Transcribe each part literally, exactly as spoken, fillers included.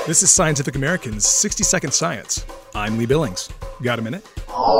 This is Scientific American's sixty second Science. I'm Lee Billings. Got a minute?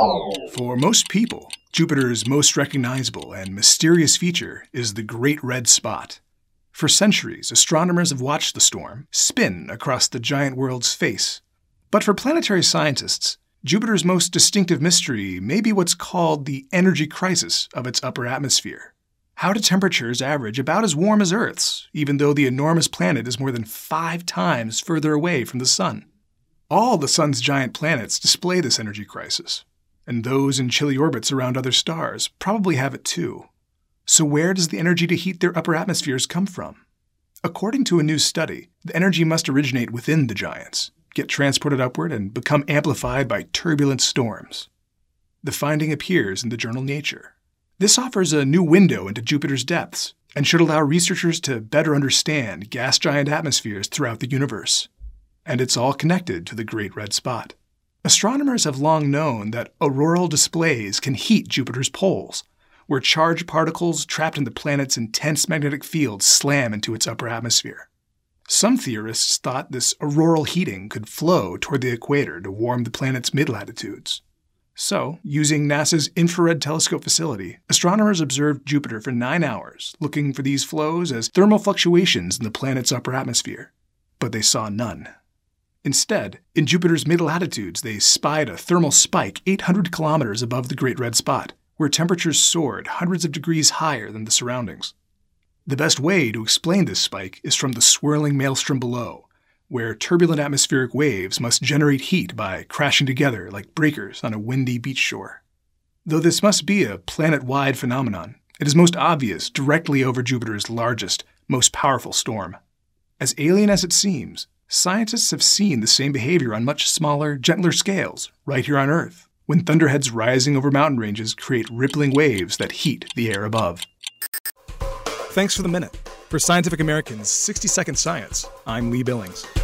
For most people, Jupiter's most recognizable and mysterious feature is the Great Red Spot. For centuries, astronomers have watched the storm spin across the giant world's face. But for planetary scientists, Jupiter's most distinctive mystery may be what's called the energy crisis of its upper atmosphere. How do temperatures average about as warm as Earth's, even though the enormous planet is more than five times further away from the Sun? All the Sun's giant planets display this energy crisis, and those in chilly orbits around other stars probably have it too. So where does the energy to heat their upper atmospheres come from? According to a new study, the energy must originate within the giants, get transported upward, and become amplified by turbulent storms. The finding appears in the journal Nature. This offers a new window into Jupiter's depths and should allow researchers to better understand gas giant atmospheres throughout the universe. And it's all connected to the Great Red Spot. Astronomers have long known that auroral displays can heat Jupiter's poles, where charged particles trapped in the planet's intense magnetic field slam into its upper atmosphere. Some theorists thought this auroral heating could flow toward the equator to warm the planet's mid-latitudes. So, using NASA's Infrared Telescope facility, astronomers observed Jupiter for nine hours, looking for these flows as thermal fluctuations in the planet's upper atmosphere. But they saw none. Instead, in Jupiter's mid-latitudes, they spied a thermal spike eight hundred kilometers above the Great Red Spot, where temperatures soared hundreds of degrees higher than the surroundings. The best way to explain this spike is from the swirling maelstrom below, where turbulent atmospheric waves must generate heat by crashing together like breakers on a windy beach shore. Though this must be a planet-wide phenomenon, it is most obvious directly over Jupiter's largest, most powerful storm. As alien as it seems, scientists have seen the same behavior on much smaller, gentler scales right here on Earth, when thunderheads rising over mountain ranges create rippling waves that heat the air above. Thanks for the minute. For Scientific American's sixty second Science, I'm Lee Billings.